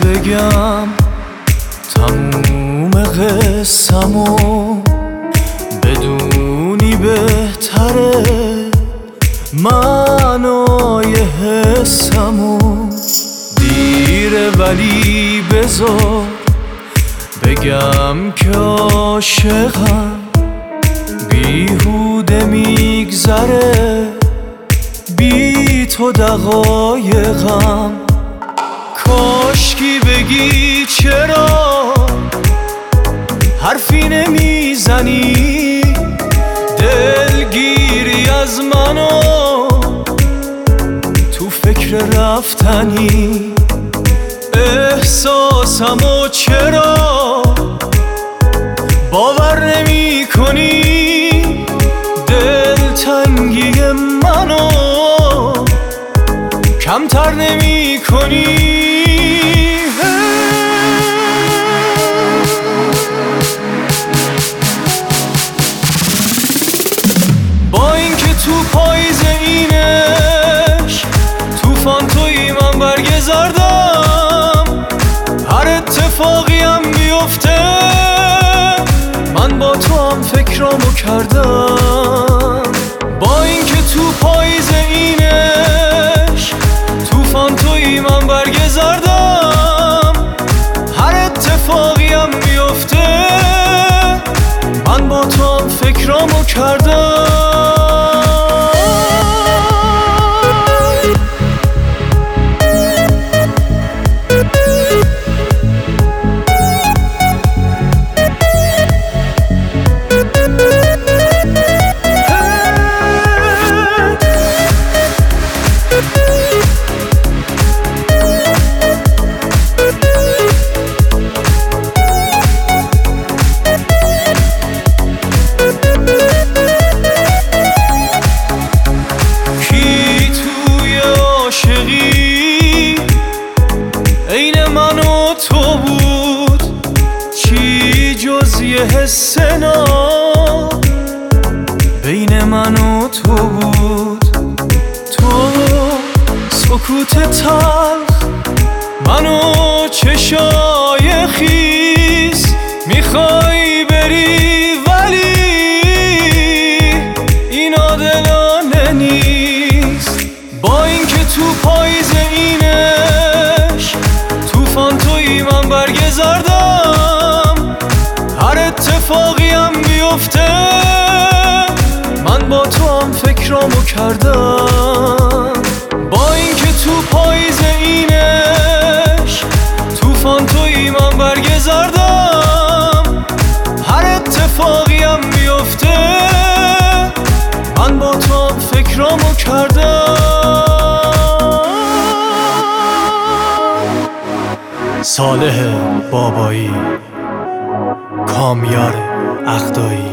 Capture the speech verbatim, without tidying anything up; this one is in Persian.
بگم تموم قصه‌مو بدونی بهتره معنای حسمو. دیره ولی بذار بگم که عاشقم، بیهوده میگذره بی تو دقایقم. کاشکی بگی چرا حرفی نمیزنی، دلگیری از منو تو فکر رفتنی. احساسمو چرا باور نمی کنی، دلتنگی منو کمتر نمی کنی. با اینکه تو پاییز اینش توفان تویی من برگ زردم، هر اتفاقی هم بیفته من با تو هم فکرامو کردم. با اینکه تو پاییز اینش توفان تویی من برگ زردم، هر اتفاقی هم بیفته من با تو هم فکرامو کردم. عین من و تو بود چی جز یه حس ناب، بین من و تو بود. تو سکوت تلخ، منو چشای خیس، میخوای بری ولی این عادلانه نیست. با اینکه تو پاییز اینش توفان تویی من برگ زردم، هر اتفاقی هم بیفته من با تو هم فکرامو کردم. با اینکه تو پاییز اینش توفان تویی من برگ زردم، هر اتفاقی هم بیفته من با تو هم فکرامو کردم. صالح بابایی، کامیار اخدایی.